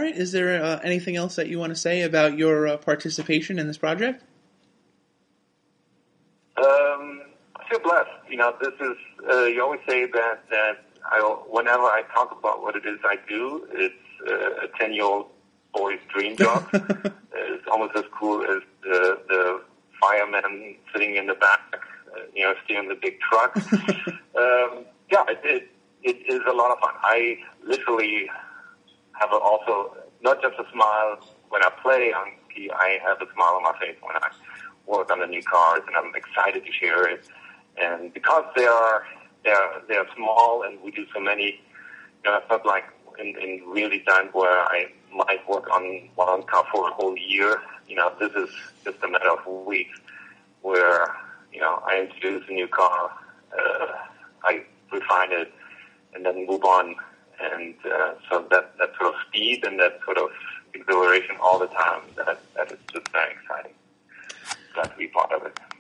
right. Is there anything else that you want to say about your participation in this project? I feel blessed. This is, you always say that whenever I talk about what it is I do, it's a 10-year-old boy's dream job. It's almost as cool as the fireman sitting in the back, steering the big truck. It is a lot of fun. I literally have also not just a smile when I play on ski. I have a smile on my face when I work on the new cars, and I'm excited to share it. And because they are small, and we do so many, it's not like in real design where I might work on one car for a whole year. This is just a matter of weeks where I introduce a new car, I refine it, and then move on. And so that sort of speed and that sort of exhilaration all the time, that is just very exciting. Glad to be part of it.